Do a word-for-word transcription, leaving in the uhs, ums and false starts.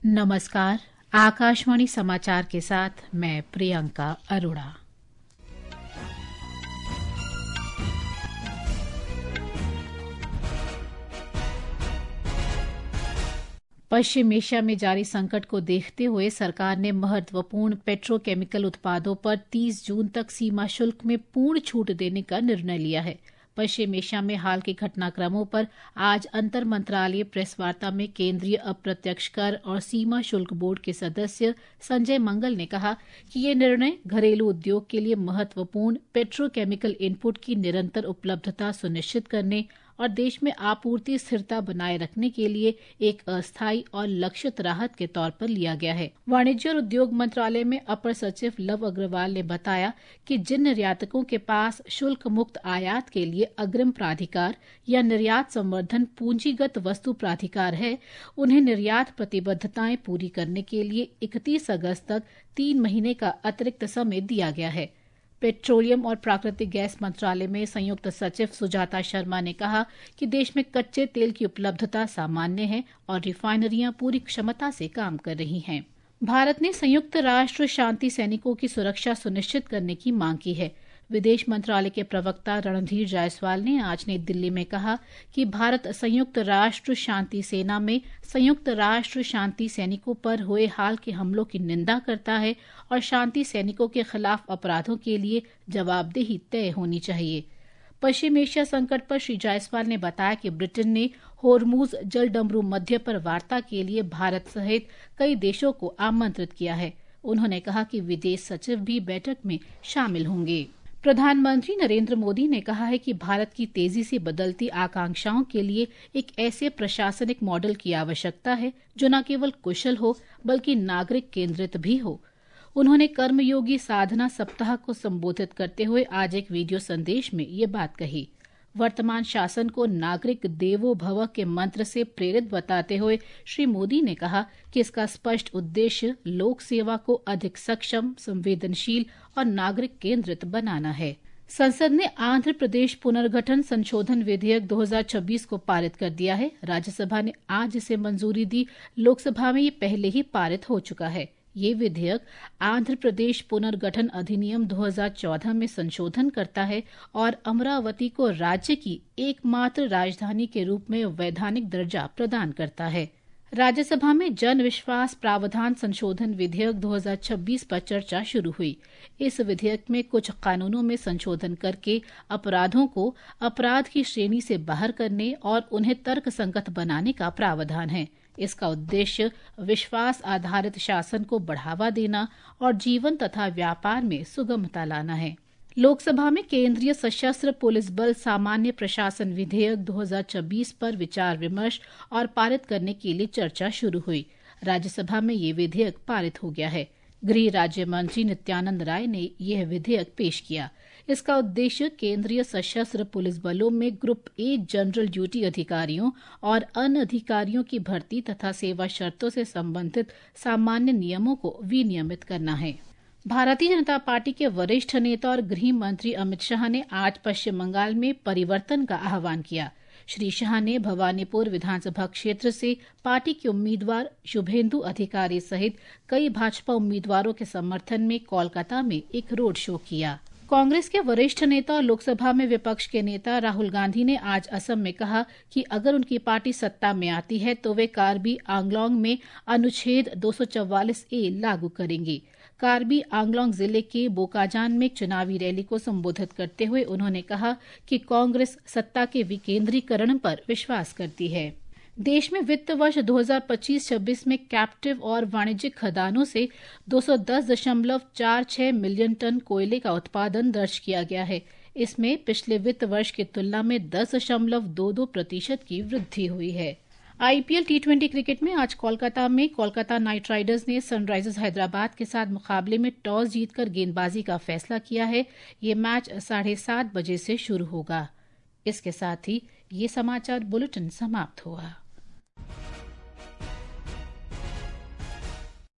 नमस्कार। आकाशवाणी समाचार के साथ मैं प्रियंका अरोड़ा। पश्चिम एशिया में जारी संकट को देखते हुए सरकार ने महत्वपूर्ण पेट्रोकेमिकल उत्पादों पर तीस जून तक सीमा शुल्क में पूर्ण छूट देने का निर्णय लिया है। पश्चिम एशिया में हाल के घटनाक्रमों पर आज अंतर मंत्रालय प्रेस वार्ता में केंद्रीय अप्रत्यक्ष कर और सीमा शुल्क बोर्ड के सदस्य संजय मंगल ने कहा कि ये निर्णय घरेलू उद्योग के लिए महत्वपूर्ण पेट्रोकेमिकल इनपुट की निरंतर उपलब्धता सुनिश्चित करने और देश में आपूर्ति स्थिरता बनाए रखने के लिए एक अस्थायी और लक्षित राहत के तौर पर लिया गया है। वाणिज्य और उद्योग मंत्रालय में अपर सचिव लव अग्रवाल ने बताया कि जिन निर्यातकों के पास शुल्क मुक्त आयात के लिए अग्रिम प्राधिकार या निर्यात संवर्धन पूंजीगत वस्तु प्राधिकार है, उन्हें निर्यात प्रतिबद्धताएं पूरी करने के लिए इकतीस अगस्त तक तीन महीने का अतिरिक्त समय दिया गया है। पेट्रोलियम और प्राकृतिक गैस मंत्रालय में संयुक्त सचिव सुजाता शर्मा ने कहा कि देश में कच्चे तेल की उपलब्धता सामान्य है और रिफाइनरियां पूरी क्षमता से काम कर रही हैं। भारत ने संयुक्त राष्ट्र शांति सैनिकों की सुरक्षा सुनिश्चित करने की मांग की है। विदेश मंत्रालय के प्रवक्ता रणधीर जायसवाल ने आज नई दिल्ली में कहा कि भारत संयुक्त राष्ट्र शांति सेना में संयुक्त राष्ट्र शांति सैनिकों पर हुए हाल के हमलों की निंदा करता है और शांति सैनिकों के खिलाफ अपराधों के लिए जवाबदेही तय होनी चाहिए। पश्चिम एशिया संकट पर श्री जायसवाल ने बताया कि ब्रिटेन ने होर्मुज जलडमरू मध्य पर वार्ता के लिए भारत सहित कई देशों को आमंत्रित किया है। उन्होंने कहा कि विदेश सचिव भी बैठक में शामिल होंगे। प्रधानमंत्री नरेंद्र मोदी ने कहा है कि भारत की तेजी से बदलती आकांक्षाओं के लिए एक ऐसे प्रशासनिक मॉडल की आवश्यकता है जो न केवल कुशल हो बल्कि नागरिक केंद्रित भी हो। उन्होंने कर्मयोगी साधना सप्ताह को संबोधित करते हुए आज एक वीडियो संदेश में ये बात कही। वर्तमान शासन को नागरिक देवो भव के मंत्र से प्रेरित बताते हुए श्री मोदी ने कहा कि इसका स्पष्ट उद्देश्य लोक सेवा को अधिक सक्षम, संवेदनशील और नागरिक केंद्रित बनाना है। संसद ने आंध्र प्रदेश पुनर्गठन संशोधन विधेयक दो हज़ार छब्बीस को पारित कर दिया है। राज्यसभा ने आज इसे मंजूरी दी। लोकसभा में ये पहले ही पारित हो चुका है। ये विधेयक आंध्र प्रदेश पुनर्गठन अधिनियम दो हज़ार चौदह में संशोधन करता है और अमरावती को राज्य की एकमात्र राजधानी के रूप में वैधानिक दर्जा प्रदान करता है। राज्यसभा में जन विश्वास प्रावधान संशोधन विधेयक दो हज़ार छब्बीस पर चर्चा शुरू हुई। इस विधेयक में कुछ कानूनों में संशोधन करके अपराधों को अपराध की श्रेणी से बाहर करने और उन्हें तर्कसंगत बनाने का प्रावधान है। इसका उद्देश्य विश्वास आधारित शासन को बढ़ावा देना और जीवन तथा व्यापार में सुगमता लाना है। लोकसभा में केंद्रीय सशस्त्र पुलिस बल सामान्य प्रशासन विधेयक दो हज़ार छब्बीस पर विचार विमर्श और पारित करने के लिए चर्चा शुरू हुई। राज्यसभा में ये विधेयक पारित हो गया है। गृह राज्य मंत्री नित्यानंद राय ने यह विधेयक पेश किया। इसका उद्देश्य केंद्रीय सशस्त्र पुलिस बलों में ग्रुप ए जनरल ड्यूटी अधिकारियों और अन्य अधिकारियों की भर्ती तथा सेवा शर्तों से संबंधित सामान्य नियमों को विनियमित करना है। भारतीय जनता पार्टी के वरिष्ठ नेता और गृह मंत्री अमित शाह ने आज पश्चिम बंगाल में परिवर्तन का आह्वान किया। श्री शाह ने भवानीपुर विधानसभा क्षेत्र से पार्टी के उम्मीदवार शुभेंदु अधिकारी सहित कई भाजपा उम्मीदवारों के समर्थन में कोलकाता में एक रोड शो किया। कांग्रेस के वरिष्ठ नेता और लोकसभा में विपक्ष के नेता राहुल गांधी ने आज असम में कहा कि अगर उनकी पार्टी सत्ता में आती है तो वे कार्बी आंगलोंग में अनुच्छेद दो सौ चौवालीस ए लागू करेंगे। कार्बी आंगलोंग जिले के बोकाजान में एक चुनावी रैली को संबोधित करते हुए उन्होंने कहा कि कांग्रेस सत्ता के विकेंद्रीकरण पर विश्वास करती है। देश में वित्त वर्ष दो हज़ार पच्चीस छब्बीस में कैप्टिव और वाणिज्यिक खदानों से दो सौ दस दशमलव चार छह मिलियन टन कोयले का उत्पादन दर्ज किया गया है। इसमें पिछले वित्त वर्ष की तुलना में दस दशमलव दो दो प्रतिशत की वृद्धि हुई है। आईपीएल टी ट्वेंटी क्रिकेट में आज कोलकाता में कोलकाता नाइट राइडर्स ने सनराइजर्स हैदराबाद के साथ मुकाबले में टॉस जीतकर गेंदबाजी का फैसला किया है। ये मैच साढ़े सात बजे से शुरू होगा। इसके साथ ही ये समाचार बुलेटिन समाप्त हुआ।